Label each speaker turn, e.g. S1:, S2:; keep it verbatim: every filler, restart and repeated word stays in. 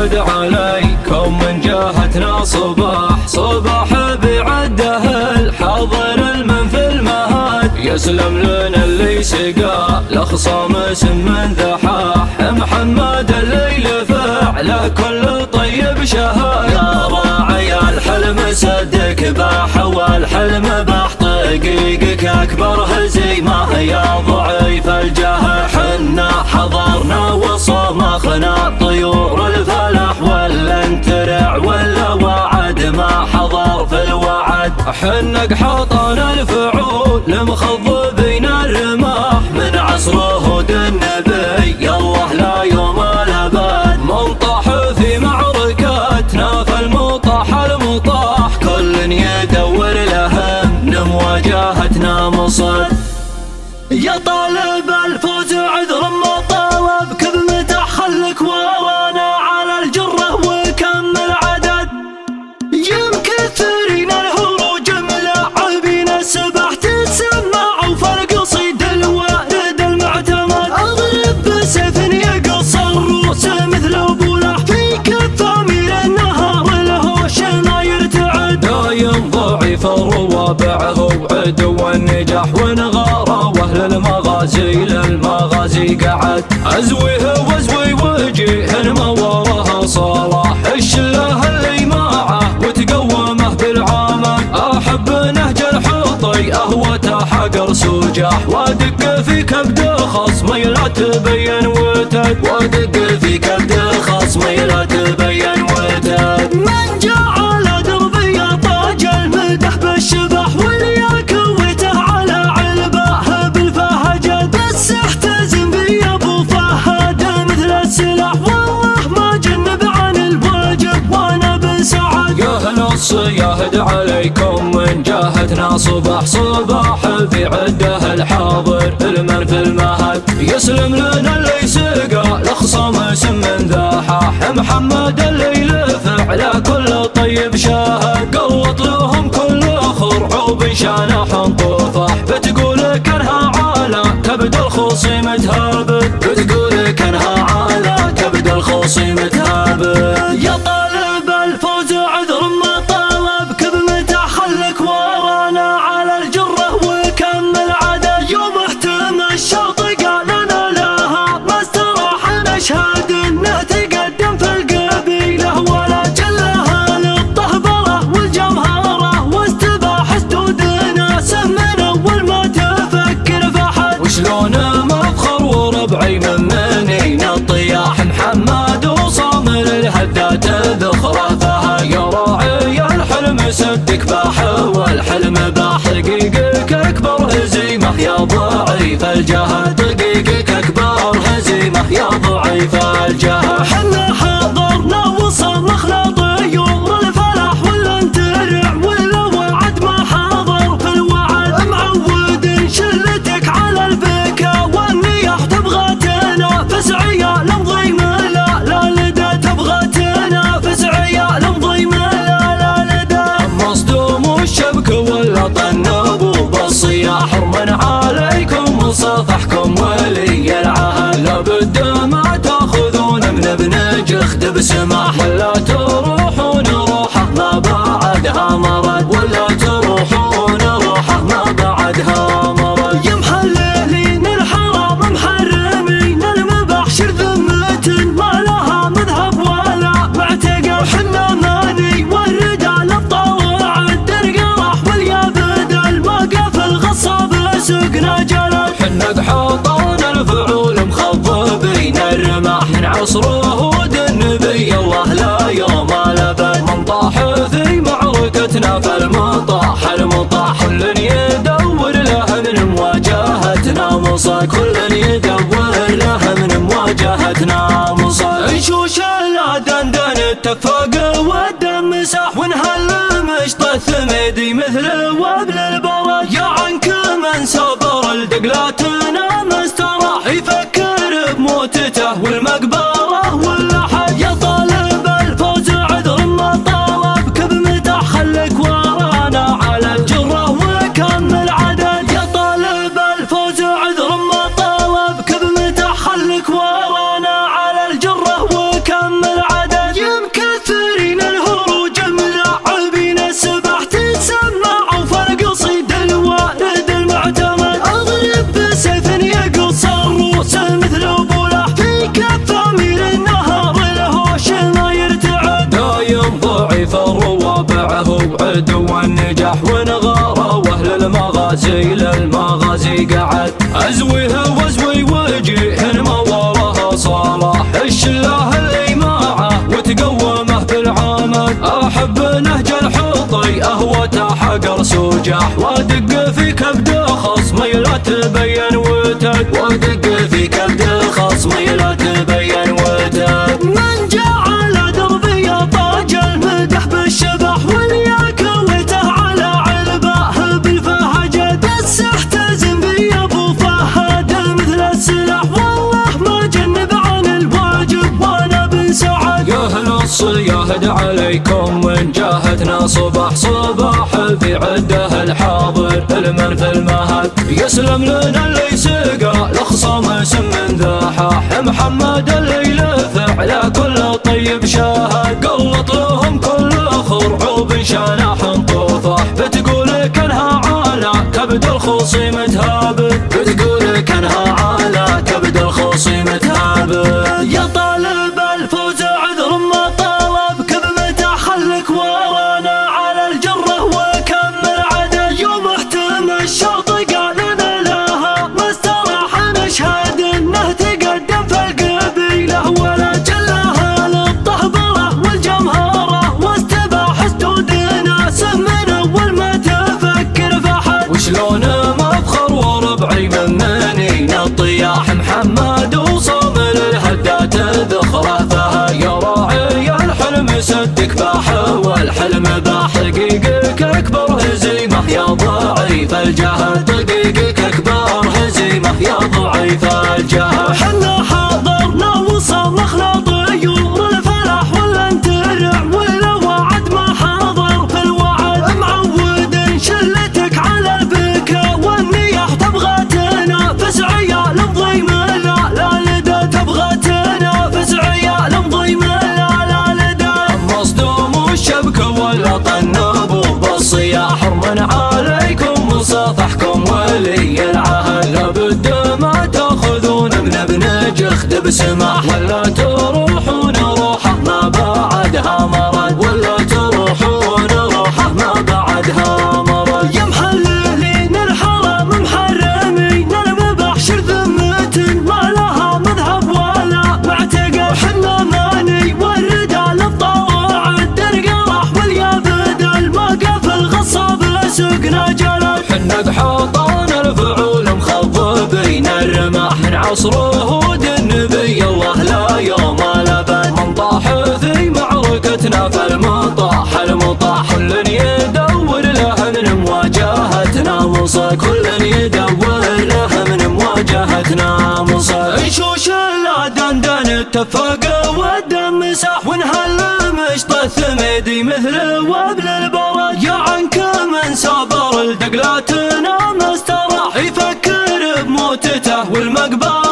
S1: يهد عليكم من جهتنا صباح صباح بعده الحاضر المنفي المهد يسلم لنا اللي سقى لخصام اسم من ذحاح محمد اللي لفع لكل طيب شهد يا راعي الحلم صدق باح والحلم باح دقيقك أكبر هزيمة يا ضعيف الجهل حنا حضرنا وصمخنا طيور الفلح ولا انترع ولا وعد ما حضر في الوعد حنا قحطنا الفعول مخضبين الرماح من عصر هود النبي يالله لا يوم الأبد منطح في معركتنا فالمطاح المطاح كل يدور لهم مواجهتنا مصد يا طالب الفوز عذر ما طالب كذ متى خلك ورانا على الجرة وكمل عدد يمكثرين الهروج ملاعبين السبح تسمع وفالقصيد الوارد المعتمد اغلب بسيف يقص الروس مثل ابوله في كفه من النهار الهوش ما يرتعد دايم ضعيف الروابعه وعدو النجاح ونغاره واهل المغازي للمغازي قعد ازويه وازوي وجيه ما وراها صلاح الشله اللي معه وتقومه بالعمل احب نهج الحطي اهوته حقر سجاح وادق في كبد خصمي لا تبين وتد وادق في كبد خصمي لا تبين وتد من جعل دربي طاج المدح بالشبح والياك وته على علبه بالفهجد بس احتزم بي ابو فهد مثل السلاح والله ما جنب عن الواجب وانا بسعد يا نص يهد عليكم من جهتنا صباح صباح في عده الحاضر المن في المهد يسلم لنا اللي سقى لخصم اسم من ذاحاح محمد اللي لفع لكل طيب شاهد قوط لهم كل خرعوب شانح طفاح بتقول كانها عالة كبد الخصي متهابد بتقول كانها عالة كبد الخصي متهابد يا طالب الفوز عذر ما طالب كذ متى خلك ورانا على الجرة وكمل عدد يوم اهتم الشوط قال انا لها ما استراح نشهد انه تقدم في القبيله ولا جلها للطهبره والجمهره واستباح سدودنا سمن اول ما تفكر فحد وشلون مفخر وربعي من منين الطياح محمد وصامر الهدات ذخره فهد يا راعي الحلم صدق باح والحلم باح دقيقك اكبر هزيمه يا ضعيف الجهل دقيقك اكبر هزيمه يا ضعيف الجهل حنا حضرنا وصمخنا طيور الفلح ولا انترع ولا وعد ما حضر في الوعد معود شلتك على البكا والنياح تبغى تنافس عيال مضيم لا لا لدى تبغى تنافس عيال مضيم لا لا لدى مصدوم والشبك ولا طنب بالصياح من عليكم وصفحكم ولي العهد لابد ما تاخذون من ابن جخت بسماح ولا تروحون روحه ما بعدها مرض ولا تروحون روحه ما بعدها مرض يا محللين الحرام محرمين المباح شر ذمة ما لها مذهب ولا معتقد حنا ماني والرجال الطوع الدرقراح واليابد الموقف الغصاب سقنا جلد حنا قحطنا الفعول مخضبين الرماح من عصر هود النبي الله لا يوم الابد من طاح في معركتنا فالمطاح المطاح كل يدور له من مواجهتنا مصاد كل يدور له من مواجهتنا مصاد نشوش الادندن اتفاق والدم مساح ونهل مشط الثميدي مثل وابل البرد يا عنك من صبر الدقلاتنا ما استراح يفكر بموتته والمقبره واللحد يا طالب الفوز عذر ما طالب كذ متى خلك ورانا على الجره وكمل عدد يا طالب الفوز عذر ما طالب غازي للمغازي قعد ازويه وازوي وجيه ما وراها صلاح الشله اللي معه وتقومه بالعمد احب نهج الحطي اهوته حقر سجاح وادق في كبد خصمي لا تبين وتد وادق في كبد خصمي لا تبين وتد من جعل دربي طاج المدح بالشبح والياك ويته على علبه بالفهجد استحتزم بي ابو فهد مثل السلاح والله ما جنب عن الواجب وانا بن سعد يا اهل الصياهد عليكم من جاهتنا صباح صباح في عده الحاضر المن في المهد يسلم لنا اللي سقى لخصم اسم من ذاحح محمد اللي لفع على كل طيب شاهد قلط لهم كل خرعوب شانح طوفح بتقول كانها على كبد الخصي متهابد بتقول كانها على كبد الخصي متهابد يا طالب الفوز عذر ما طلب كذبته خلك ورانا على الجره وكمل عدد يوم احتم الشوط قال انا لها ما استراح نشهد انه تقدم في القبيله ولا جلها للطهبره والجمهره واستباح سدود ناسه من اول ما تفكر فحد وشلون ما افخر وربعي من منين الطياح محمد وصوم للهدات ذخره فهد يا راعي الحلم سدك باح والحلم بحقيقك اكبر هزيمه يا ضعيف الجهد دقيقك اكبر هزيمه يا ضعيف الجهد حنا حضرنا وصلخنا طيور الفلاح ولا انترع ولا وعد ما حضر في الوعد معود شلتك على البكا والنياح تبغى تنافس عيال مضيم لا لا لدى تبغى تنافس عيال مضيم لا لا لدى مصدوم الشبكه ولا طنبوا بالصياح من عليكم وصافحكم ولي العهد لابد ما تاخذون من ابن جخد بسماح ولا تروحون روحه ما بعدها مرض ولا تروحون روحه ما بعدها مرض يا محللين الحرام محرمين المباح شر ذمة ما لها مذهب ولا معتقد حنا ماني والرجال الطاوع الدرقراح واليا بدل ما قفل غصاب سوقنا جلال حنا بحوطان الفعول مخضبين الرماح من عصر هود النبي الله لا يوم لبد من طاح في معركتنا فالمطاح المطاح كل يدور له من مواجهتنا مصر كل يدور له من مواجهتنا مصر نشوش الادندن اتفق والدم مساح ونهل مشط الثميدي مثل وابل البرد يا عنك من صبر الدقلاتنا ما استراح يفكر بموتته والمقبره